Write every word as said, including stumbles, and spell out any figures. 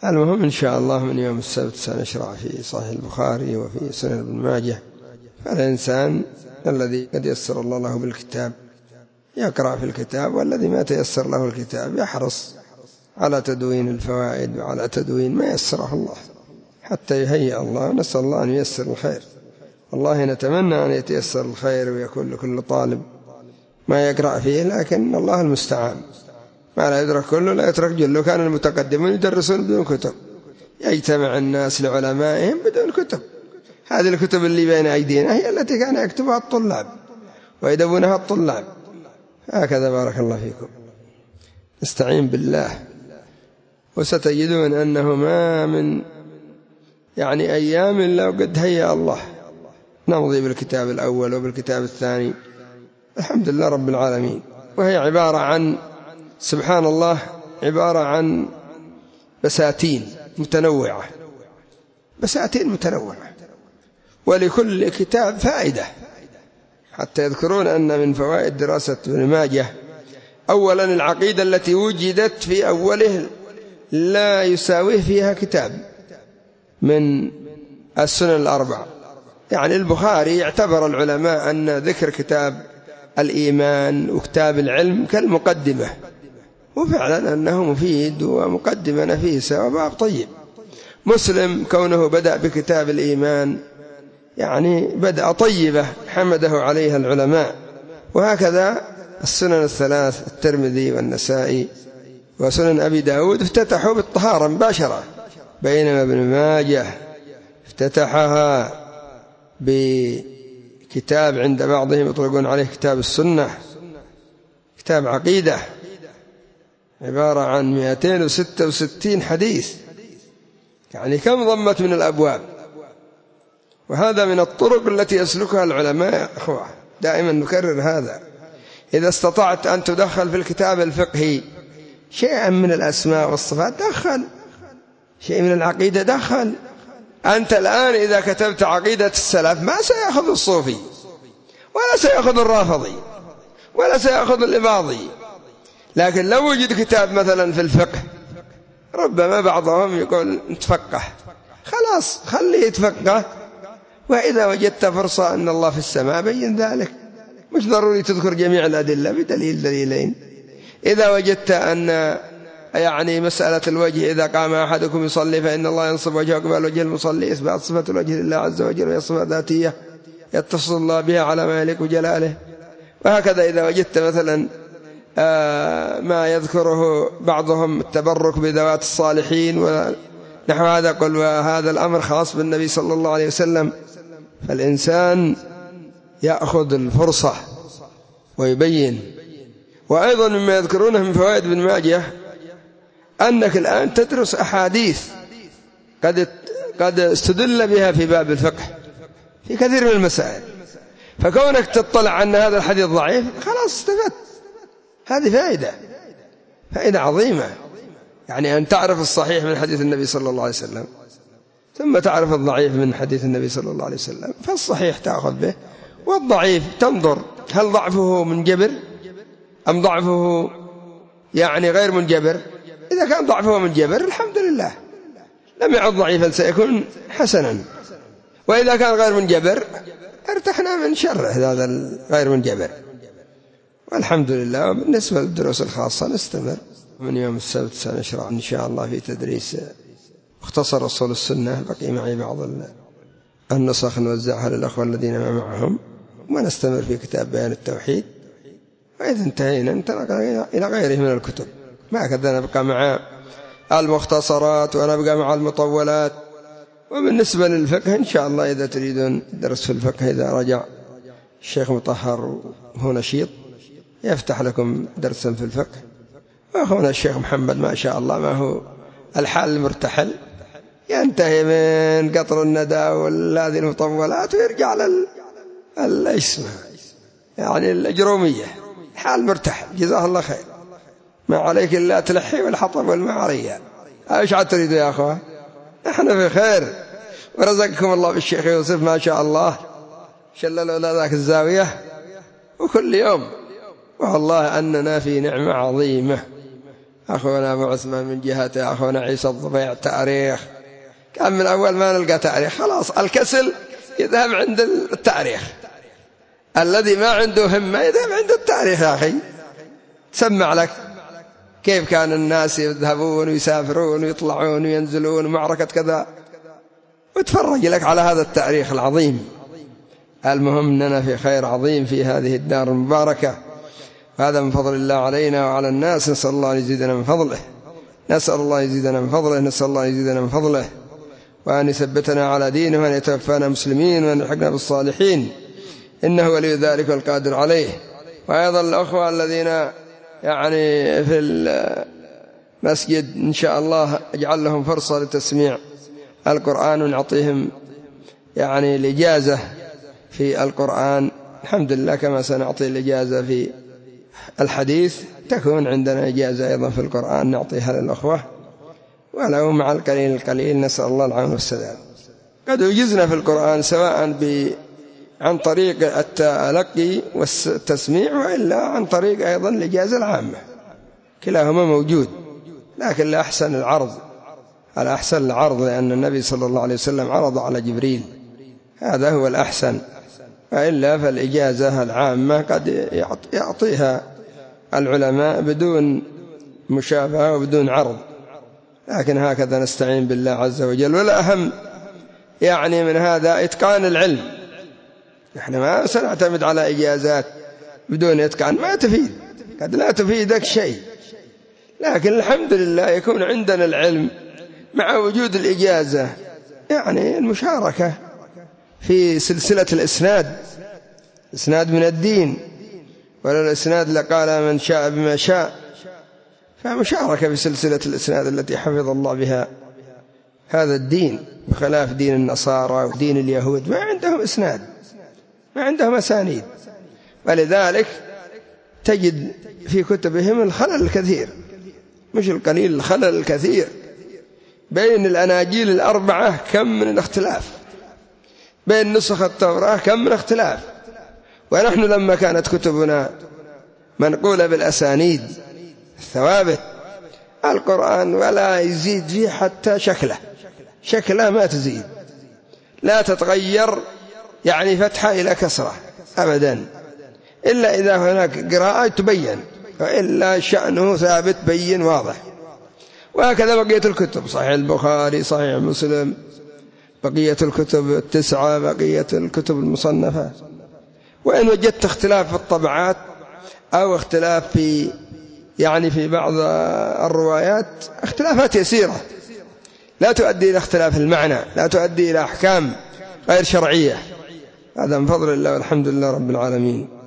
المهم إن شاء الله من يوم السبت سنشرع في صحيح البخاري وفي سنن ابن ماجه. فالإنسان الذي قد يسر الله له بالكتاب يقرأ في الكتاب، والذي ما تيسر له الكتاب يحرص على تدوين الفوائد وعلى تدوين ما يسره الله حتى يهيئ الله. نسأل الله أن ييسر الخير. والله نتمنى أن يتيسر الخير ويكون لكل طالب ما يقرأ فيه، لكن الله المستعان. ما لا يدرك كله لا يترك جله. كان المتقدمون يدرسون بدون كتب، يجتمع الناس لعلمائهم بدون كتب. هذه الكتب اللي بين أيدينا هي التي كان يكتبها الطلاب ويدونها الطلاب. هكذا بارك الله فيكم. استعين بالله، وستجدون أنه ما من يعني أيام إلا وقد هيأ الله نمضي بالكتاب الأول وبالكتاب الثاني، الحمد لله رب العالمين. وهي عبارة عن سبحان الله عبارة عن بساتين متنوعة، بساتين متنوعة، ولكل كتاب فائدة. حتى يذكرون أن من فوائد دراسة ابن ماجه أولا العقيدة التي وجدت في أوله لا يساويه فيها كتاب من السنن الأربع. يعني البخاري اعتبر العلماء أن ذكر كتاب الإيمان وكتاب العلم كالمقدمة، وفعلا أنه مفيد ومقدمة نفيسة وباب طيب. مسلم كونه بدأ بكتاب الإيمان يعني بدأ طيبة حمده عليها العلماء. وهكذا السنن الثلاث الترمذي والنسائي وسنن أبي داود افتتحوا بالطهارة مباشرة، بينما ابن ماجه افتتحها بكتاب عند بعضهم يطلقون عليه كتاب السنة، كتاب عقيدة عبارة عن مئتين وستة وستين حديث، يعني كم ضمت من الأبواب. وهذا من الطرق التي يسلكها العلماء. أخوة دائما نكرر هذا، إذا استطعت أن تدخل في الكتاب الفقهي شيئا من الأسماء والصفات دخل، شيء من العقيدة دخل. أنت الآن إذا كتبت عقيدة السلف ما سيأخذ الصوفي ولا سيأخذ الرافضي ولا سيأخذ الإباضي، لكن لو وجد كتاب مثلا في الفقه ربما بعضهم يقول نتفقه، خلاص خليه يتفقه. وإذا وجدت فرصة أن الله في السماء بين ذلك، مش ضروري تذكر جميع الأدلة بدليل دليلين. إذا وجدت أن يعني مسألة الوجه إذا قام أحدكم يصلي فإن الله ينصب وجهه قبل وجه المصلي، إثبات صفة الوجه لله عز وجل، وهي صفة ذاتية يتصل الله بها على ما يليق بجلاله. وهكذا إذا وجدت مثلا ما يذكره بعضهم التبرك بذوات الصالحين ونحو هذا، قل وهذا الأمر خاص بالنبي صلى الله عليه وسلم. فالإنسان يأخذ الفرصة ويبين. وأيضا مما يذكرونه من فوائد ابن ماجه أنك الآن تدرس أحاديث قد قد استدل بها في باب الفقه في كثير من المسائل، فكونك تطلع أن هذا الحديث ضعيف خلاص استفدت. هذه فائدة فائدة عظيمة، يعني أن تعرف الصحيح من حديث النبي صلى الله عليه وسلم ثم تعرف الضعيف من حديث النبي صلى الله عليه وسلم. فالصحيح تأخذ به، والضعيف تنظر هل ضعفه منجبر أم ضعفه يعني غير منجبر. إذا كان ضعفه منجبر الحمد لله لم يعد ضعيفا سيكون حسنا، وإذا كان غير منجبر ارتحنا من شره هذا الغير منجبر. والحمد لله. بالنسبة للدروس الخاصة نستمر من يوم السبت سنشرع إن شاء الله في تدريس مختصر أصول السنة. بقي معي بعض النسخ نوزعها للأخوة الذين ما معهم، ونستمر في كتاب بيان التوحيد. وإذا انتهينا انتقل إلى غيره من الكتب. ما كذا نبقى مع المختصرات ونبقى مع المطولات. وبالنسبة للفقه إن شاء الله إذا تريدون درس في الفقه إذا رجع الشيخ مطهر هو نشيط يفتح لكم درسا في الفقه. وأخونا الشيخ محمد ما شاء الله ما هو الحال المرتحل، ينتهي من قطر الندى والهذه المطولات ويرجع للاسم يعني الأجرومية، حال مرتحل جزاه الله خير. ما عليك إلا تلحي والحطب والمعرية. ايش عاد تريدوا يا أخوة؟ نحن في خير، ورزقكم الله بالشيخ يوسف ما شاء الله شللوا لنا ذاك الزاوية وكل يوم. والله أننا في نعمة عظيمة، أخونا أبو عثمان من جهته، أخونا عيسى الضبيع تاريخ، كان من أول ما نلقى تاريخ خلاص الكسل يذهب عند التاريخ، الذي ما عنده همة يذهب عند التاريخ. يا أخي تسمع لك كيف كان الناس يذهبون ويسافرون ويطلعون وينزلون ومعركة كذا، وتفرج لك على هذا التاريخ العظيم. المهم أننا في خير عظيم في هذه الدار المباركة، هذا من فضل الله علينا وعلى الناس. نسأل الله أن يزيدنا من فضله، نسأل الله يزيدنا من فضله، نسأل الله يزيدنا من فضله، وأن يثبتنا على دينه، وأن يتوفانا مسلمين، وأن يلحقنا بالصالحين، إنه ولي ذلك والقادر عليه. وأيضا الأخوة الذين يعني في المسجد إن شاء الله اجعل لهم فرصة لتسميع القرآن، ونعطيهم يعني الإجازة في القرآن. الحمد لله كما سنعطي الإجازة في الحديث تكون عندنا إجازة أيضا في القرآن نعطيها للأخوة، ولو مع القليل القليل. نسأل الله العون والسداد. قد يجزنا في القرآن سواء ب عن طريق التلقي والتسميع، وإلا عن طريق أيضا الإجازة العامة، كلاهما موجود، لكن الأحسن العرض، الأحسن العرض، لأن النبي صلى الله عليه وسلم عرض على جبريل، هذا هو الأحسن. وإلا فالإجازة العامة قد يعطيها العلماء بدون مشابهة وبدون عرض، لكن هكذا نستعين بالله عز وجل. والأهم يعني من هذا إتقان العلم. نحن ما سنعتمد على إجازات بدون إتقان، ما تفيد، قد لا تفيدك شيء، لكن الحمد لله يكون عندنا العلم مع وجود الإجازة، يعني المشاركة في سلسلة الإسناد، إسناد من الدين، ولا الإسناد لقال من شاء بما شاء، فمشاركة في سلسلة الإسناد التي حفظ الله بها هذا الدين، بخلاف دين النصارى ودين اليهود، ما عندهم إسناد، ما عندهم أسانيد، ولذلك تجد في كتبهم الخلل الكثير، مش القليل، الخلل الكثير. بين الأناجيل الأربعة كم من الاختلاف، بين نسخ التوراة كم من اختلاف. ونحن لما كانت كتبنا منقولة بالأسانيد الثوابت، القرآن ولا يزيد فيه حتى شكله، شكله ما تزيد، لا تتغير يعني فتحة إلى كسرة أبدا، إلا إذا هناك قراءة تبين، وإلا شأنه ثابت بين واضح. وهكذا بقية الكتب، صحيح البخاري، صحيح مسلم، بقية الكتب التسعة، بقية الكتب المصنفة. وإن وجدت اختلاف في الطبعات أو اختلاف في يعني في بعض الروايات، اختلافات يسيرة لا تؤدي إلى اختلاف المعنى، لا تؤدي إلى أحكام غير شرعية. هذا من فضل الله والحمد لله رب العالمين.